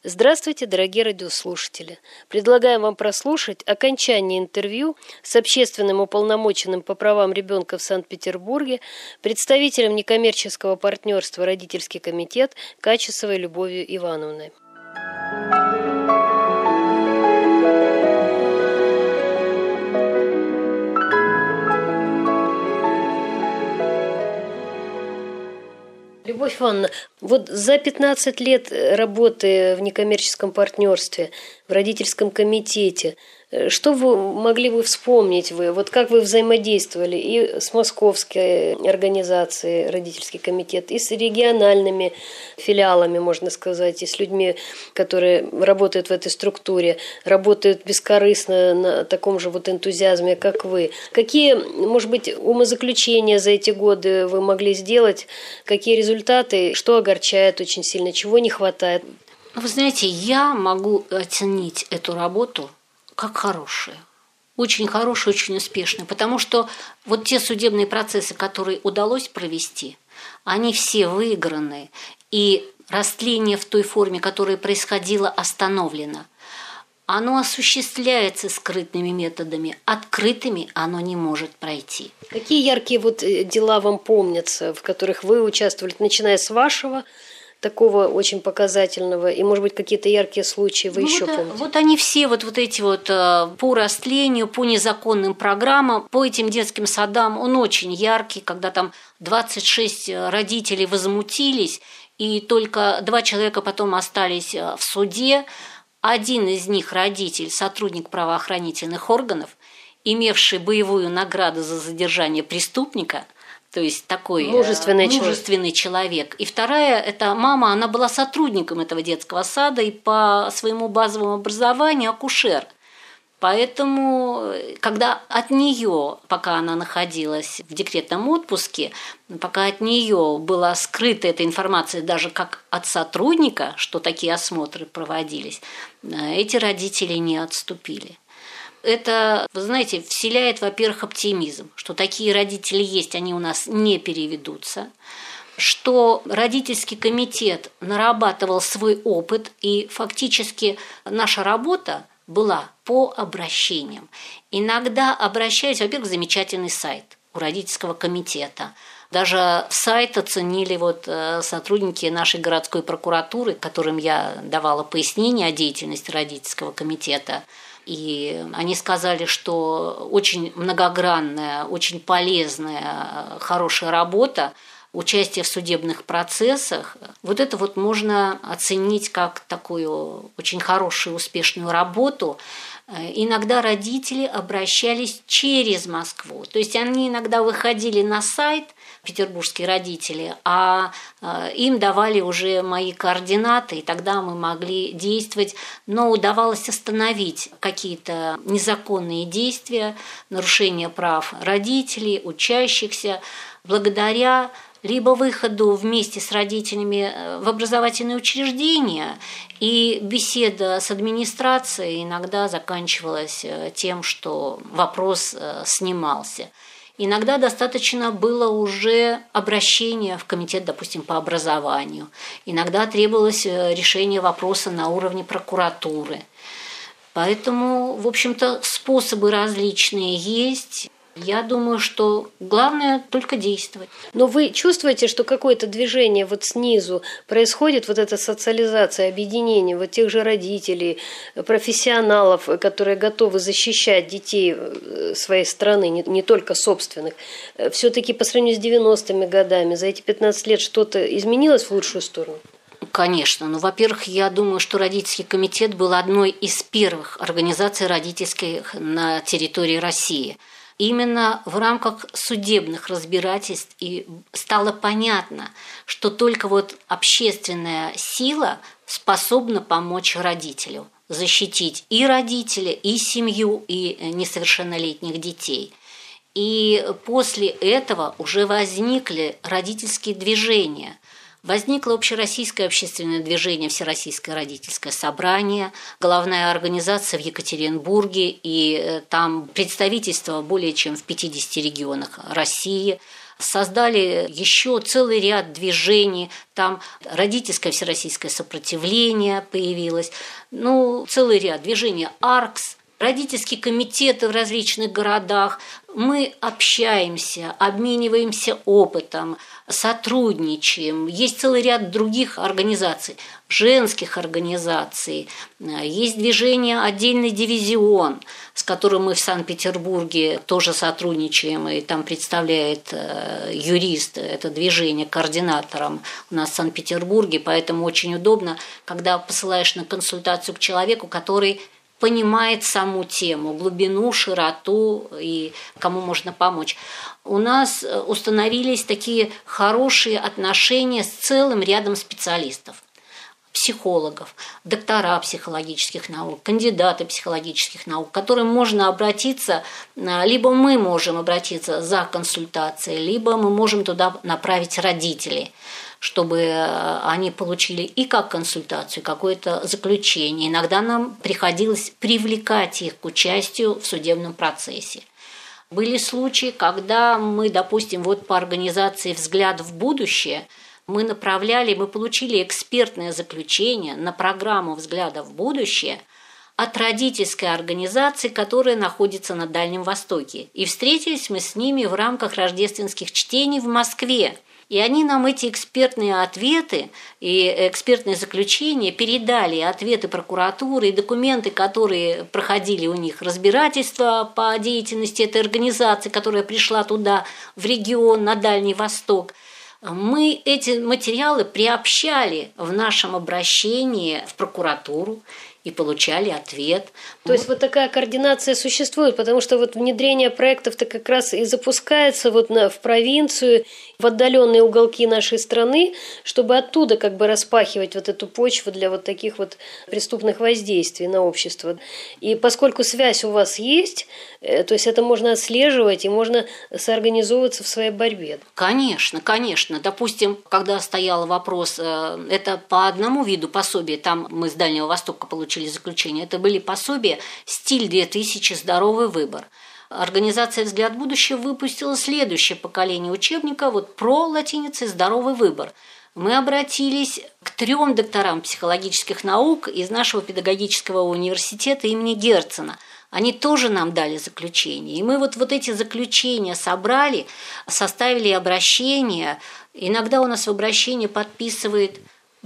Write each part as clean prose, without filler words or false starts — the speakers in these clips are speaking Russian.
Здравствуйте, дорогие радиослушатели! Предлагаем вам прослушать окончание интервью с общественным уполномоченным по правам ребенка в Санкт-Петербурге, представителем некоммерческого партнерства «Родительский комитет» Качесовой Любовью Ивановной. Любовь Ивановна, вот за 15 лет работы в некоммерческом партнерстве, в родительском комитете, что вы могли бы вспомнить вот как вы взаимодействовали и с московской организацией «Родительский комитет», и с региональными филиалами, можно сказать, и с людьми, которые работают в этой структуре, работают бескорыстно на таком же вот энтузиазме, как вы. Какие, может быть, умозаключения за эти годы вы могли сделать, какие результаты, что огорчает очень сильно, чего не хватает? Вы знаете, я могу оценить эту работу как хорошие, очень успешные, потому что вот те судебные процессы, которые удалось провести, они все выиграны, и растление в той форме, которая происходила, остановлено. Оно осуществляется скрытыми методами, открытыми оно не может пройти. Какие яркие вот дела вам помнятся, в которых вы участвовали, начиная с вашего, такого очень показательного, и, может быть, какие-то яркие случаи вы еще помните? Вот они все, вот эти вот по растлению, по незаконным программам, по этим детским садам, он очень яркий, когда там 26 родителей возмутились, и только 2 человека потом остались в суде. Один из них родитель, сотрудник правоохранительных органов, имевший боевую награду за задержание преступника, то есть такой мужественный человек. И вторая, это мама, она была сотрудником этого детского сада и по своему базовому образованию акушер. Поэтому, когда от нее, пока она находилась в декретном отпуске, пока от нее была скрыта эта информация даже как от сотрудника, что такие осмотры проводились, эти родители не отступили. Это, вы знаете, вселяет, во-первых, оптимизм, что такие родители есть, они у нас не переведутся, что родительский комитет нарабатывал свой опыт, и фактически наша работа была по обращениям. Иногда обращались, во-первых, замечательный сайт у родительского комитета. Даже сайт оценили сотрудники нашей городской прокуратуры, которым я давала пояснение о деятельности родительского комитета. И они сказали, что очень многогранная, очень полезная, хорошая работа, участие в судебных процессах, вот это вот можно оценить как такую очень хорошую, успешную работу. Иногда родители обращались через Москву. То есть они иногда выходили на сайт, петербургские родители, а им давали уже мои координаты, и тогда мы могли действовать, но удавалось остановить какие-то незаконные действия, нарушения прав родителей, учащихся, благодаря либо выходу вместе с родителями в образовательные учреждения, и беседа с администрацией иногда заканчивалась тем, что вопрос снимался. Иногда достаточно было уже обращения в комитет, допустим, по образованию. Иногда требовалось решение вопроса на уровне прокуратуры. Поэтому, в общем-то, способы различные есть. Я думаю, что главное только действовать. Но вы чувствуете, что какое-то движение вот снизу происходит, вот эта социализация, объединение вот тех же родителей, профессионалов, которые готовы защищать детей своей страны, не только собственных. Все-таки по сравнению с 90-ми годами за эти 15 лет что-то изменилось в лучшую сторону? Конечно. Ну, во-первых, я думаю, что родительский комитет был одной из первых организаций родительских на территории России. Именно в рамках судебных разбирательств и стало понятно, что только общественная сила способна помочь родителю, защитить и родителя, и семью, и несовершеннолетних детей. И после этого уже возникли родительские движения. Возникло общероссийское общественное движение «Всероссийское родительское собрание», головная организация в Екатеринбурге, и там представительство более чем в 50 регионах России. создали еще целый ряд движений. Там родительское всероссийское сопротивление появилось, целый ряд движений АРКС, родительские комитеты в различных городах. Мы общаемся, обмениваемся опытом, сотрудничаем. Есть целый ряд других организаций, женских организаций. Есть движение «Отдельный дивизион», с которым мы в Санкт-Петербурге тоже сотрудничаем, и там представляет юрист это движение координатором у нас в Санкт-Петербурге. Поэтому очень удобно, когда посылаешь на консультацию к человеку, который понимает саму тему, глубину, широту и кому можно помочь. У нас установились такие хорошие отношения с целым рядом специалистов. Психологов, доктора психологических наук, кандидаты психологических наук, к которым можно обратиться, либо мы можем обратиться за консультацией, либо мы можем туда направить родителей, чтобы они получили и как консультацию, какое-то заключение. Иногда нам приходилось привлекать их к участию в судебном процессе. Были случаи, когда мы, допустим, по организации «Взгляд в будущее» мы получили экспертное заключение на программу «Взгляда в будущее» от родительской организации, которая находится на Дальнем Востоке. И встретились мы с ними в рамках рождественских чтений в Москве. И они нам эти экспертные ответы и экспертные заключения передали, ответы прокуратуры и документы, которые проходили у них, разбирательства по деятельности этой организации, которая пришла туда, в регион, на Дальний Восток. Мы эти материалы приобщали в нашем обращении в прокуратуру и получали ответ. То есть такая координация существует, потому что внедрение проектов-то как раз и запускается в провинцию, в отдаленные уголки нашей страны, чтобы оттуда распахивать эту почву для таких преступных воздействий на общество. И поскольку связь у вас есть, то есть это можно отслеживать и можно соорганизовываться в своей борьбе. Конечно, конечно. Допустим, когда стоял вопрос, это по одному виду пособия, там мы с Дальнего Востока получили заключение, это были пособия «Стиль 2000. Здоровый выбор». Организация «Взгляд в будущее» выпустила следующее поколение учебника про латиницей «Здоровый выбор». Мы обратились к 3 докторам психологических наук из нашего педагогического университета имени Герцена. Они тоже нам дали заключение. И мы эти заключения собрали, составили обращение. Иногда у нас в обращении подписывает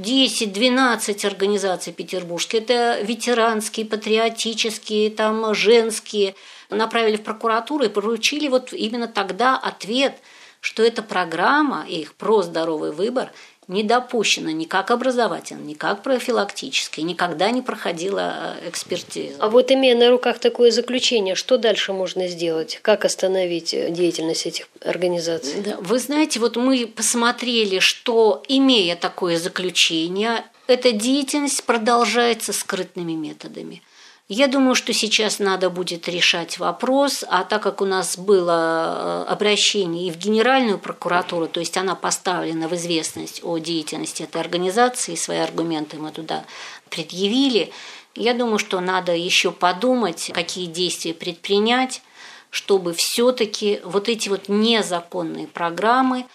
10-12 организаций петербургских. Это ветеранские, патриотические, женские. Направили в прокуратуру и поручили именно тогда ответ, что эта программа их про здоровый выбор не допущена ни как образовательная, ни как профилактическая, никогда не проходила экспертизу. А имея на руках такое заключение, что дальше можно сделать? Как остановить деятельность этих организаций? Да, вы знаете, мы посмотрели, что, имея такое заключение, эта деятельность продолжается скрытными методами. Я думаю, что сейчас надо будет решать вопрос, а так как у нас было обращение и в Генеральную прокуратуру, то есть она поставлена в известность о деятельности этой организации, свои аргументы мы туда предъявили, я думаю, что надо еще подумать, какие действия предпринять, чтобы все-таки эти незаконные программы,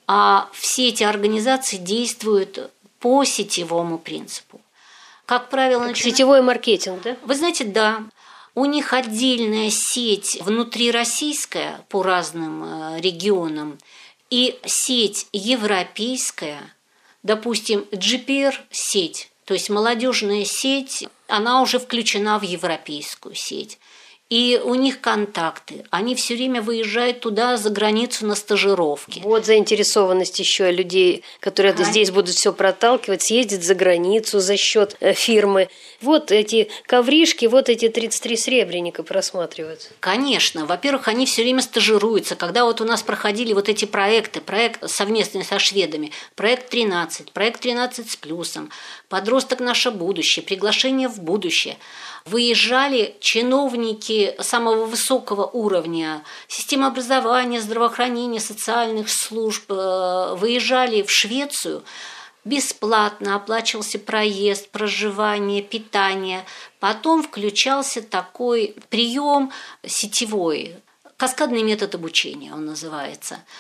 а все эти организации действуют по сетевому принципу. Как правило, сетевой маркетинг, да? Вы знаете, да. У них отдельная сеть внутрироссийская по разным регионам и сеть европейская, допустим, GPR-сеть, то есть молодежная сеть, она уже включена в европейскую сеть. И у них контакты. Они все время выезжают туда, за границу, на стажировки. Заинтересованность еще людей, которые здесь будут все проталкивать, съездить за границу за счет фирмы. Эти ковришки, эти 33 серебряника просматриваются. Конечно. Во-первых, они все время стажируются. Когда у нас проходили эти проекты, проект совместный со шведами, проект 13 с плюсом, подросток наше будущее, приглашение в будущее. Выезжали чиновники самого высокого уровня, системы образования, здравоохранения, социальных служб, выезжали в Швецию, бесплатно оплачивался проезд, проживание, питание. Потом включался такой прием сетевой, каскадный метод обучения он называется.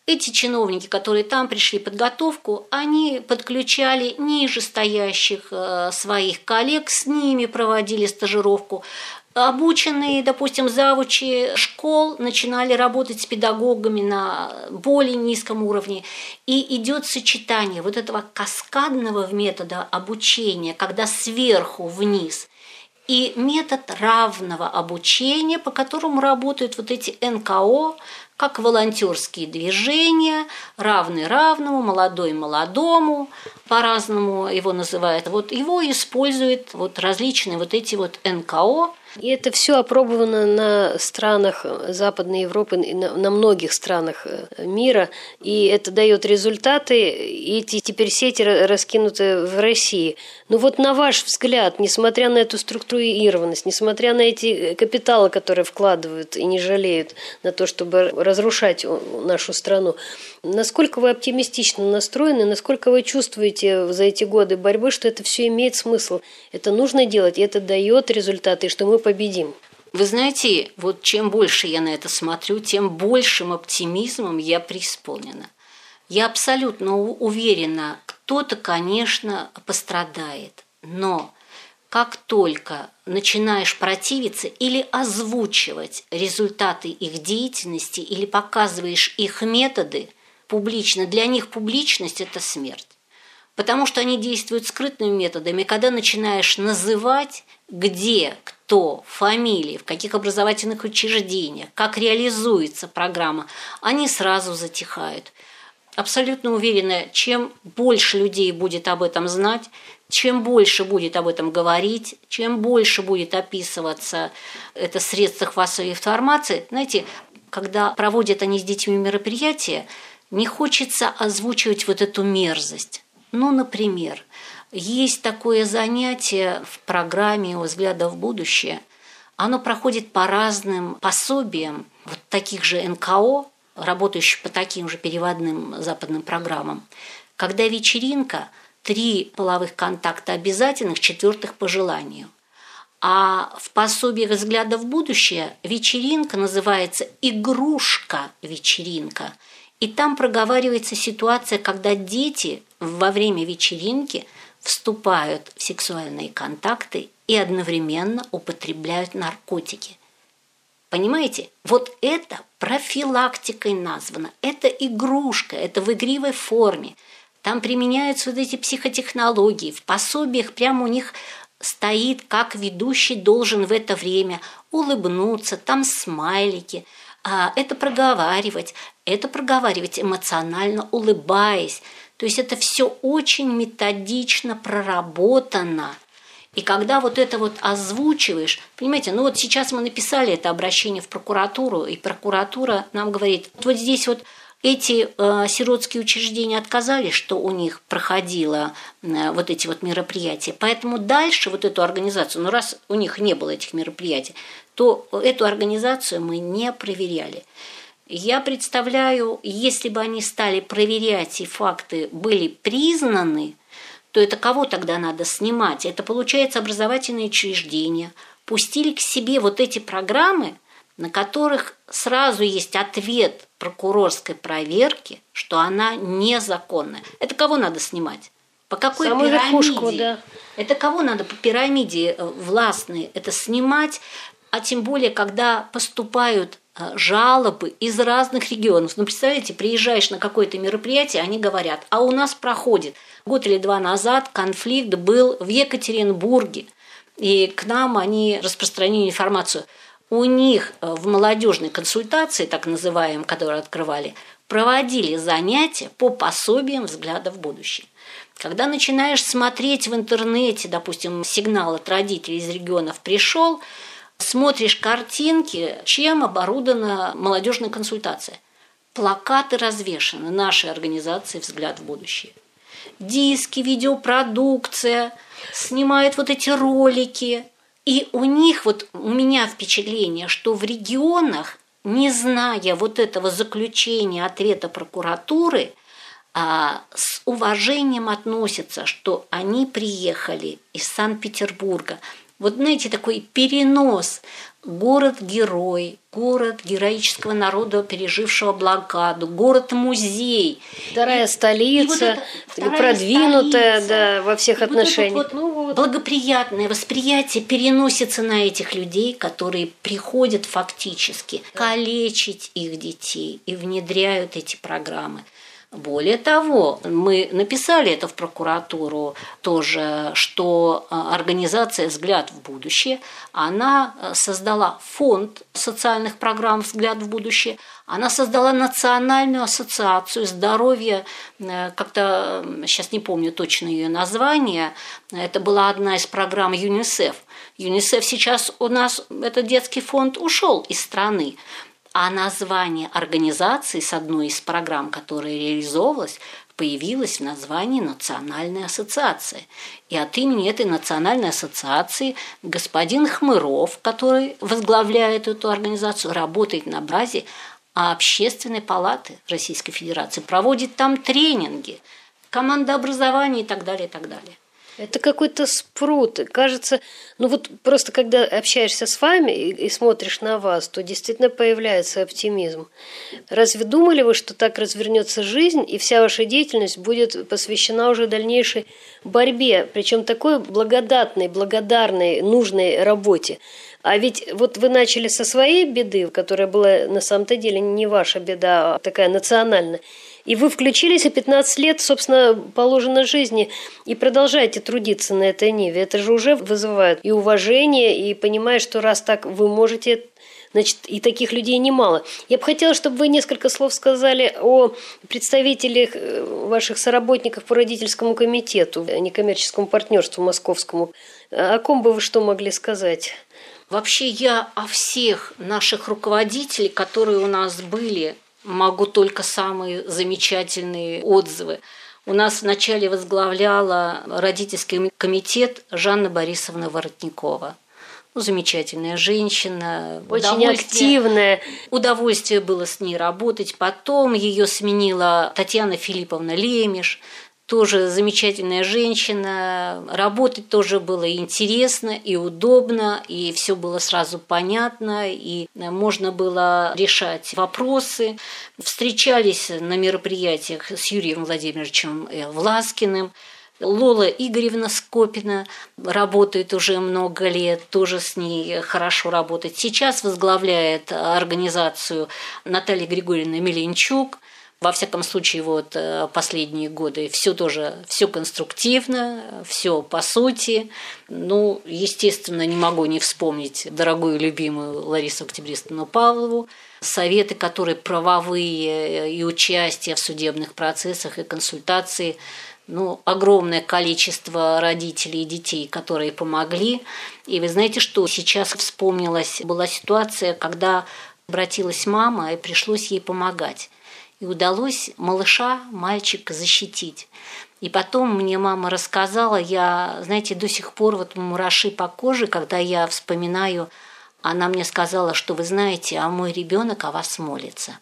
Эти чиновники, которые там пришли подготовку, они подключали нижестоящих своих коллег, с ними проводили стажировку. Обученные, допустим, завучи школ начинали работать с педагогами на более низком уровне. И идет сочетание вот этого каскадного метода обучения, когда сверху вниз, и метод равного обучения, по которому работают вот эти НКО, как волонтерские движения, равный равному, молодой молодому, по-разному его называют. Вот его используют вот различные вот эти вот НКО. И это все опробовано на странах Западной Европы, на многих странах мира, и это дает результаты, и эти теперь сети раскинуты в России. Но вот на ваш взгляд, несмотря на эту структурированность, несмотря на эти капиталы, которые вкладывают и не жалеют на то, чтобы разрушать нашу страну, насколько вы оптимистично настроены, насколько вы чувствуете за эти годы борьбы, что это все имеет смысл, это нужно делать, и это дает результаты, и что мы победим? Вы знаете, вот чем больше я на это смотрю, тем большим оптимизмом я преисполнена. Я абсолютно уверена, кто-то, конечно, пострадает, но как только начинаешь противиться или озвучивать результаты их деятельности, или показываешь их методы публично, для них публичность – это смерть. Потому что они действуют скрытными методами. Когда начинаешь называть, где, кто, фамилии, в каких образовательных учреждениях, как реализуется программа, они сразу затихают. Абсолютно уверена, чем больше людей будет об этом знать, чем больше будет об этом говорить, чем больше будет описываться это в средствах массовой информации. Знаете, когда проводят они с детьми мероприятия, не хочется озвучивать вот эту мерзость. Ну, например, есть такое занятие в программе «Взгляда в будущее». Оно проходит по разным пособиям вот таких же НКО, работающих по таким же переводным западным программам, когда вечеринка, 3 половых контакта обязательных, 4 по желанию. А в пособии «Взгляда в будущее» вечеринка называется «Игрушка-вечеринка». И там проговаривается ситуация, когда дети во время вечеринки вступают в сексуальные контакты и одновременно употребляют наркотики. Понимаете? Вот это профилактикой названо. Это игрушка, это в игривой форме. Там применяются вот эти психотехнологии. В пособиях прямо у них стоит, как ведущий должен в это время улыбнуться, там смайлики. Это проговаривать эмоционально улыбаясь. То есть это все очень методично проработано. И когда вот это вот озвучиваешь, понимаете, ну вот сейчас мы написали это обращение в прокуратуру, и прокуратура нам говорит, вот здесь вот эти сиротские учреждения отказались, что у них проходило вот эти вот мероприятия. Поэтому дальше вот эту организацию, ну раз у них не было этих мероприятий, то эту организацию мы не проверяли. Я представляю, если бы они стали проверять, и факты были признаны, то это кого тогда надо снимать? Это, получается, образовательные учреждения пустили к себе вот эти программы, на которых сразу есть ответ прокурорской проверки, что она незаконная. Это кого надо снимать? По какой самую пирамиде? Верхушку, да. Это кого надо по пирамиде властной это снимать? А тем более, когда поступают жалобы из разных регионов. Ну, представляете, приезжаешь на какое-то мероприятие, они говорят, а у нас проходит. Год или 2 назад конфликт был в Екатеринбурге, и к нам они распространили информацию. У них в молодежной консультации, так называемой, которую открывали, проводили занятия по пособиям «Взгляда в будущее». Когда начинаешь смотреть в интернете, допустим, сигнал от родителей из регионов пришел, смотришь картинки, чем оборудована молодежная консультация. Плакаты развешаны нашей организации «Взгляд в будущее». Диски, видеопродукция, снимают вот эти ролики. И у них, вот у меня впечатление, что в регионах, не зная вот этого заключения, ответа прокуратуры, с уважением относятся, что они приехали из Санкт-Петербурга. Вот, знаете, такой перенос. Город-герой, город героического народа, пережившего блокаду, город-музей. Вторая столица, продвинутая, да, во всех отношениях. Благоприятное восприятие переносится на этих людей, которые приходят фактически калечить их детей и внедряют эти программы. Более того, мы написали это в прокуратуру тоже, что организация «Взгляд в будущее», она создала фонд социальных программ «Взгляд в будущее», она создала Национальную ассоциацию здоровья, как-то сейчас не помню точно ее название, это была одна из программ ЮНИСЕФ. ЮНИСЕФ сейчас у нас, этот детский фонд, ушел из страны. А название организации с одной из программ, которая реализовывалась, появилось в названии «Национальная ассоциация». И от имени этой национальной ассоциации господин Хмыров, который возглавляет эту организацию, работает на базе Общественной палаты Российской Федерации, проводит там тренинги, командообразование и так далее, и так далее. Это какой-то спрут. Кажется, просто когда общаешься с вами и смотришь на вас, то действительно появляется оптимизм. Разве думали вы, что так развернется жизнь, и вся ваша деятельность будет посвящена уже дальнейшей борьбе, причем такой благодатной, благодарной, нужной работе? А ведь вот вы начали со своей беды, которая была на самом-то деле не ваша беда, а такая национальная. И вы включились, и 15 лет, собственно, положено жизни, и продолжаете трудиться на этой ниве. Это же уже вызывает и уважение, и понимаешь, что раз так вы можете, значит, и таких людей немало. Я бы хотела, чтобы вы несколько слов сказали о представителях ваших соработников по родительскому комитету, некоммерческому партнерству московскому. О ком бы вы что могли сказать? Вообще я о всех наших руководителей, которые у нас были, могу только самые замечательные отзывы. У нас вначале возглавляла родительский комитет Жанна Борисовна Воротникова. Замечательная женщина. Очень активная. Удовольствие было с ней работать. Потом ее сменила Татьяна Филипповна Лемеш. Тоже замечательная женщина. Работать тоже было интересно и удобно, и все было сразу понятно, и можно было решать вопросы. Встречались на мероприятиях с Юрием Владимировичем Власкиным. Лола Игоревна Скопина работает уже много лет, тоже с ней хорошо работать. Сейчас возглавляет организацию Наталья Григорьевна Меленчук. Во всяком случае, последние годы все конструктивно, все по сути. Естественно, не могу не вспомнить дорогую любимую Ларису Октябристовну Павлову. Советы, которые правовые, и участие в судебных процессах, и консультации. Огромное количество родителей и детей, которые помогли. И вы знаете, что сейчас вспомнилась? Была ситуация, когда обратилась мама, и пришлось ей помогать. И удалось мальчика защитить. И потом мне мама рассказала, я, до сих пор мураши по коже, когда я вспоминаю, она мне сказала, что вы знаете, а мой ребенок о вас молится.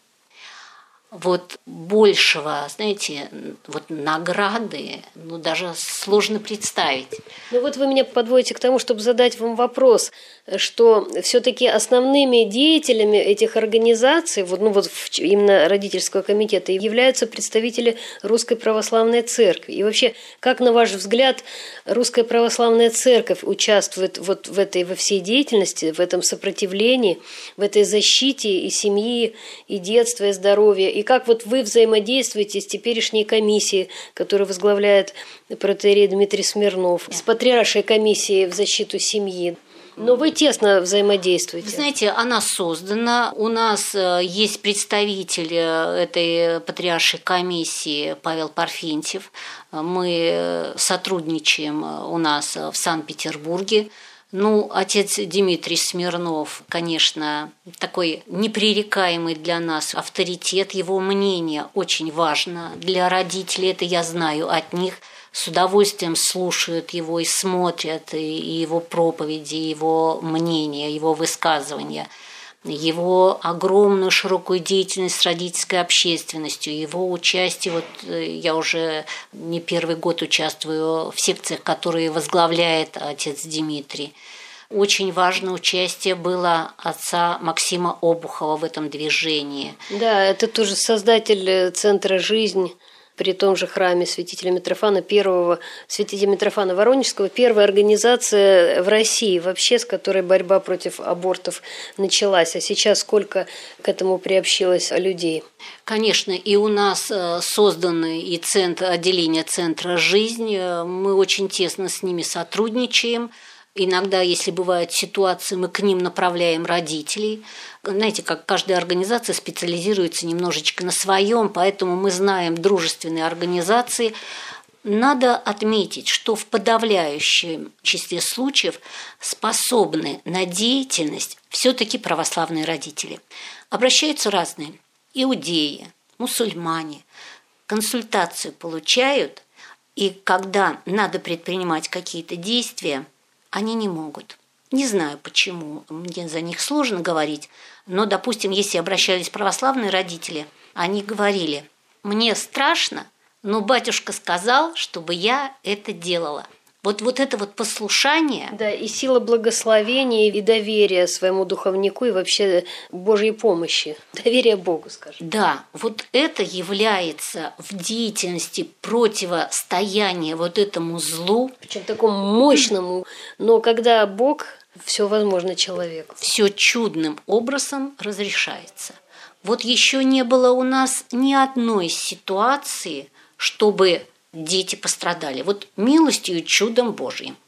Большего, награды, даже сложно представить. Вы меня подводите к тому, чтобы задать вам вопрос, что все-таки основными деятелями этих организаций, именно родительского комитета, являются представители Русской Православной Церкви. И вообще, как, на ваш взгляд, Русская Православная Церковь участвует во всей деятельности, в этом сопротивлении, в этой защите и семьи, и детства, и здоровья? И как вы взаимодействуете с теперешней комиссией, которую возглавляет протоиерей Дмитрий Смирнов, с патриаршей комиссией в защиту семьи? Но вы тесно взаимодействуете. Вы знаете, она создана. У нас есть представитель этой патриаршей комиссии Павел Парфентьев. Мы сотрудничаем у нас в Санкт-Петербурге. Отец Дмитрий Смирнов, конечно, такой непререкаемый для нас авторитет. Его мнение очень важно для родителей, это я знаю от них. С удовольствием слушают его и смотрят, и его проповеди, и его мнения, его высказывания. его огромную широкую деятельность с родительской общественностью, его участие, вот я уже не первый год участвую в секциях, которые возглавляет отец Дмитрий. Очень важное участие было отца Максима Обухова в этом движении. Да, это тоже создатель центра «Жизнь» при том же храме святителя Митрофана, святителя Митрофана Воронежского, первая организация в России вообще, с которой борьба против абортов началась. А сейчас сколько к этому приобщилось людей? Конечно, и у нас созданы и отделение центра «Жизнь». Мы очень тесно с ними сотрудничаем. Иногда, если бывают ситуации, мы к ним направляем родителей. Знаете, как каждая организация специализируется немножечко на своем, поэтому мы знаем дружественные организации. Надо отметить, что в подавляющем числе случаев способны на деятельность все-таки православные родители. Обращаются разные – иудеи, мусульмане, консультацию получают, и когда надо предпринимать какие-то действия, они не могут. Не знаю почему, мне за них сложно говорить, но, допустим, если обращались православные родители, они говорили: «Мне страшно, но батюшка сказал, чтобы я это делала». Вот это вот послушание. Да, и сила благословения и доверия своему духовнику и вообще Божьей помощи. Доверие Богу, скажем. Да, вот это является в деятельности противостояния вот этому злу. Причем такому мощному. Но когда Бог, все возможно человеку. Все чудным образом разрешается. Вот еще не было у нас ни одной ситуации, чтобы дети пострадали. Вот милостью и чудом Божьим.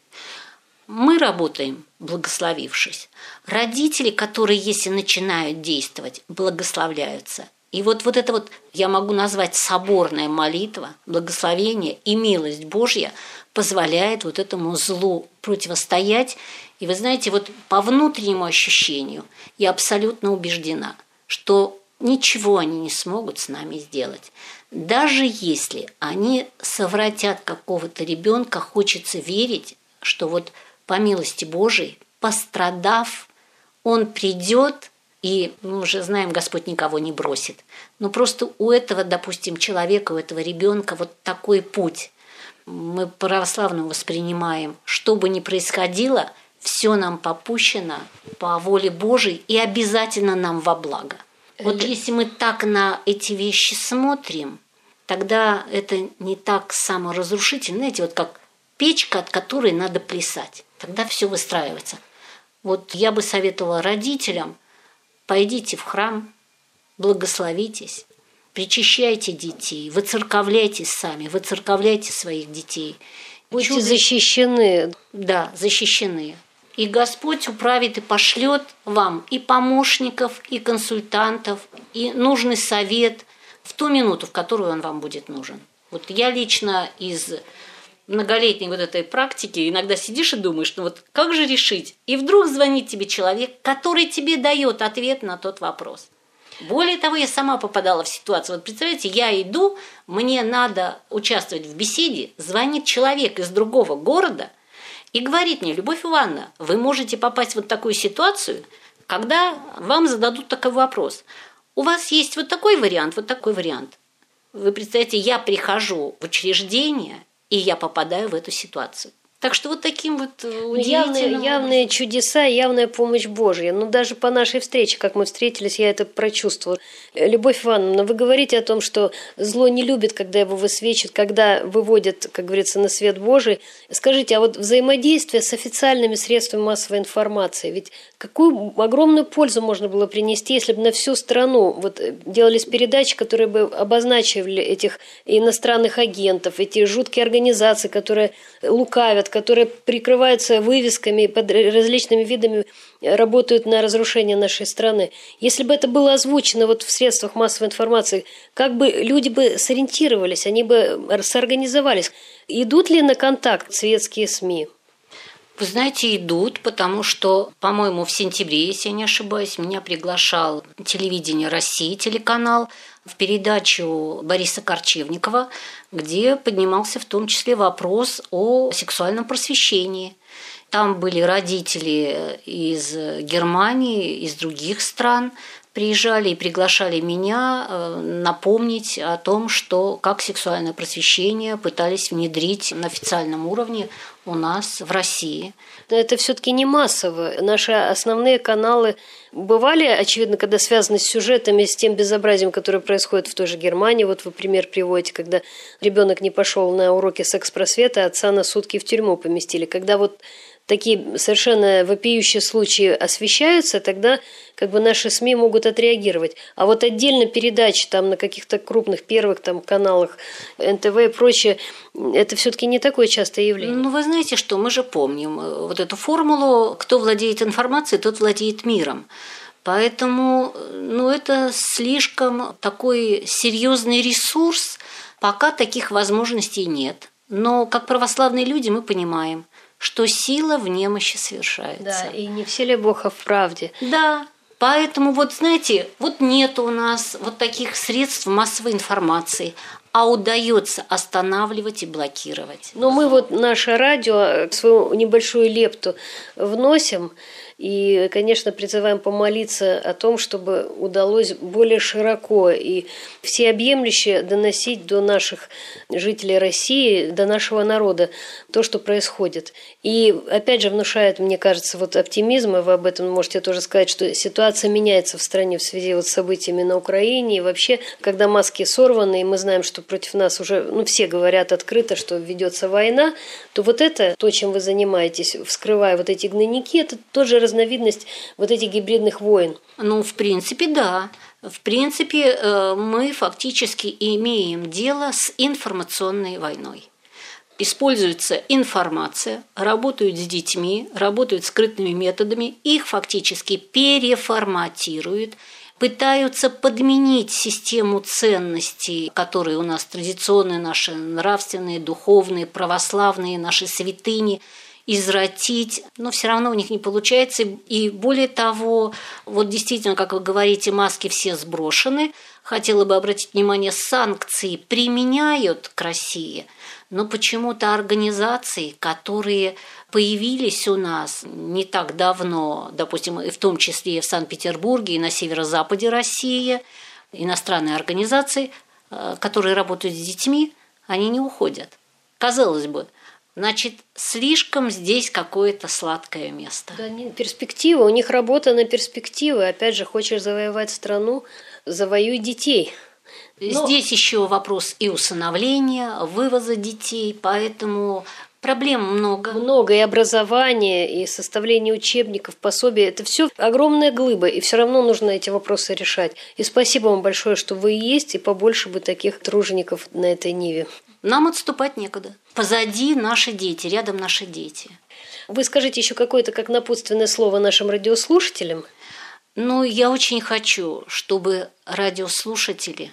Мы работаем, благословившись. Родители, которые, если начинают действовать, благословляются. И вот это вот я могу назвать соборная молитва, благословение и милость Божья позволяет вот этому злу противостоять. И вы знаете, вот по внутреннему ощущению я абсолютно убеждена, что ничего они не смогут с нами сделать. Даже если они совратят какого-то ребенка, хочется верить, что вот по милости Божией, пострадав, он придет, и мы уже знаем, Господь никого не бросит. Но просто у этого, допустим, человека, у этого ребенка вот такой путь. Мы православно воспринимаем, что бы ни происходило, все нам попущено по воле Божией и обязательно нам во благо. Вот если мы так на эти вещи смотрим, тогда это не так саморазрушительно. Знаете, вот как печка, от которой надо плясать. Тогда все выстраивается. Вот я бы советовала родителям: пойдите в храм, благословитесь, причащайте детей, выцерковляйтесь сами, выцерковляйте своих детей. Будьте защищены. Да, защищены. И Господь управит и пошлет вам и помощников, и консультантов, и нужный совет в ту минуту, в которую он вам будет нужен. Вот я лично из многолетней вот этой практики иногда сидишь и думаешь, ну вот как же решить? И вдруг звонит тебе человек, который тебе дает ответ на тот вопрос. Более того, я сама попадала в ситуацию. Вот представляете, я иду, мне надо участвовать в беседе, звонит человек из другого города и говорит мне: Любовь Ивановна, вы можете попасть в вот такую ситуацию, когда вам зададут такой вопрос. У вас есть вот такой вариант, вот такой вариант. Вы представляете, я прихожу в учреждение, и я попадаю в эту ситуацию. Так что вот таким вот удивительным... Явные чудеса, явная помощь Божья. Но даже по нашей встрече, как мы встретились, я это прочувствовала. Любовь Ивановна, вы говорите о том, что зло не любит, когда его высвечивают, когда выводят, как говорится, на свет Божий. Скажите, а вот взаимодействие с официальными средствами массовой информации, ведь какую огромную пользу можно было принести, если бы на всю страну вот делались передачи, которые бы обозначивали этих иностранных агентов, эти жуткие организации, которые лукавят, которые прикрываются вывесками, под различными видами работают на разрушение нашей страны. Если бы это было озвучено вот в средствах массовой информации, как бы люди бы сориентировались, они бы соорганизовались. Идут ли на контакт светские СМИ? Вы знаете, идут, потому что, по-моему, в сентябре, если я не ошибаюсь, меня приглашал телевидение России, телеканал, в передачу Бориса Корчевникова, где поднимался в том числе вопрос о сексуальном просвещении. Там были родители из Германии, из других стран, приезжали и приглашали меня напомнить о том, что как сексуальное просвещение пытались внедрить на официальном уровне у нас в России. Но это все-таки не массово. Наши основные каналы бывали, очевидно, когда связаны с сюжетами, с тем безобразием, которое происходит в той же Германии. Вот вы пример приводите, когда ребенок не пошел на уроки секс-просвета, отца на сутки в тюрьму поместили. Когда вот такие совершенно вопиющие случаи освещаются, тогда как бы наши СМИ могут отреагировать. А вот отдельно передачи там на каких-то крупных первых там каналах НТВ и прочее, это все-таки не такое частое явление. Ну, вы знаете что, мы же помним вот эту формулу: кто владеет информацией, тот владеет миром. Поэтому, это слишком такой серьезный ресурс, пока таких возможностей нет. Но как православные люди мы понимаем, что сила в немощи совершается. Да, и не вселяй Бога в правде. Да, поэтому знаете, нет у нас таких средств массовой информации, а удается останавливать и блокировать. Но мы наше радио, свою небольшую лепту вносим. И, конечно, призываем помолиться о том, чтобы удалось более широко и всеобъемлюще доносить до наших жителей России, до нашего народа то, что происходит. И, опять же, внушает, мне кажется, оптимизм, и вы об этом можете тоже сказать, что ситуация меняется в стране в связи с событиями на Украине. И вообще, когда маски сорваны, и мы знаем, что против нас уже, все говорят открыто, что ведется война, то это, то, чем вы занимаетесь, вскрывая эти гнойники, это тоже разновидность этих гибридных войн. В принципе, да. В принципе, мы фактически имеем дело с информационной войной. Используется информация, работают с детьми, работают скрытными методами, их фактически переформатируют, пытаются подменить систему ценностей, которые у нас традиционные, наши нравственные, духовные, православные, наши святыни, извратить, но все равно у них не получается. И более того, действительно, как вы говорите, маски все сброшены. Хотела бы обратить внимание, санкции применяют к России, но почему-то организации, которые появились у нас не так давно, допустим, и в том числе и в Санкт-Петербурге, и на северо-западе России, иностранные организации, которые работают с детьми, они не уходят. Казалось бы, значит, слишком здесь какое-то сладкое место. Да, перспектива, у них работа на перспективы. Опять же, хочешь завоевать страну, завоюй детей. Здесь еще вопрос и усыновления, вывоза детей, поэтому проблем много. Много, и образование, и составление учебников, пособий. Это все огромная глыба, и все равно нужно эти вопросы решать. И спасибо вам большое, что вы есть, и побольше бы таких тружеников на этой ниве. Нам отступать некуда. Позади наши дети, рядом наши дети. Вы скажите еще какое-то как напутственное слово нашим радиослушателям? Я очень хочу, чтобы радиослушатели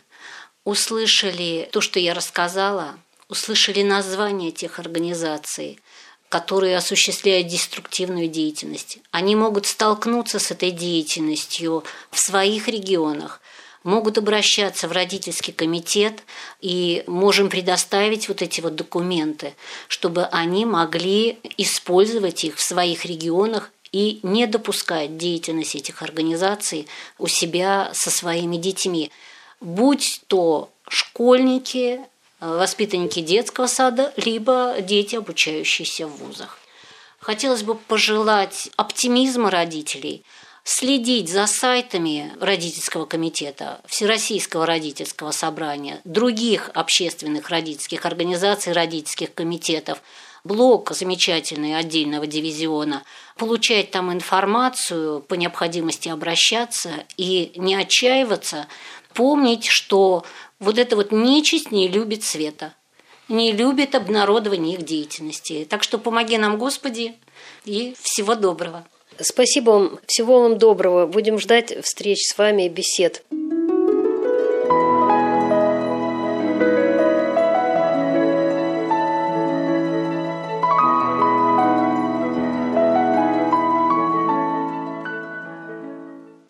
услышали то, что я рассказала, услышали названия тех организаций, которые осуществляют деструктивную деятельность. Они могут столкнуться с этой деятельностью в своих регионах, могут обращаться в родительский комитет, и можем предоставить эти документы, чтобы они могли использовать их в своих регионах и не допускать деятельность этих организаций у себя со своими детьми. Будь то школьники, воспитанники детского сада, либо дети, обучающиеся в вузах. Хотелось бы пожелать оптимизма родителей, следить за сайтами родительского комитета, Всероссийского родительского собрания, других общественных родительских организаций, родительских комитетов, блог замечательный отдельного дивизиона, получать там информацию, по необходимости обращаться и не отчаиваться, помнить, что эта нечисть не любит света, не любит обнародования их деятельности. Так что помоги нам, Господи, и всего доброго. Спасибо вам, всего вам доброго. Будем ждать встреч с вами и бесед.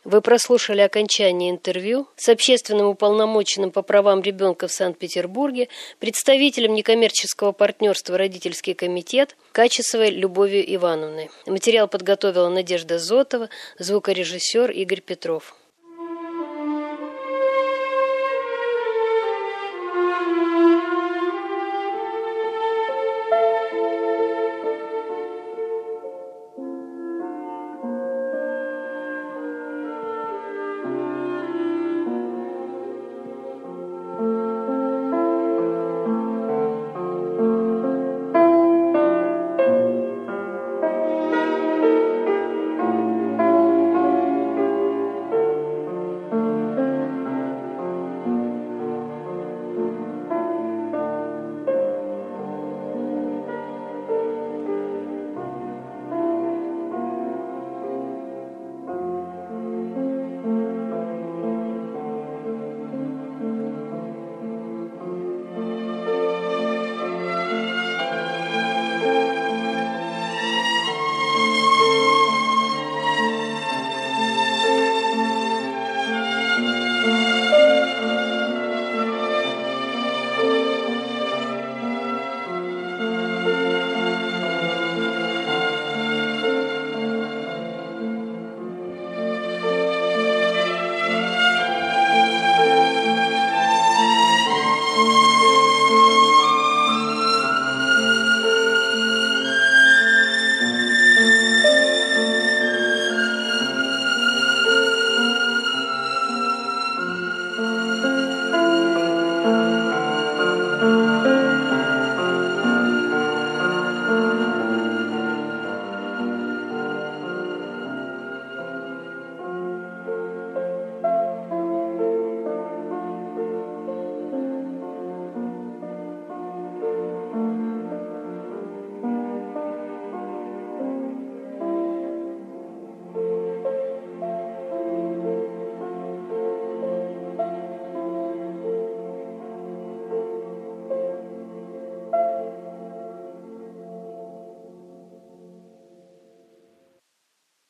Вы прослушали окончание интервью с общественным уполномоченным по правам ребенка в Санкт-Петербурге, представителем некоммерческого партнерства «Родительский комитет» Качесовой Любовью Ивановной. Материал подготовила Надежда Зотова, звукорежиссер Игорь Петров.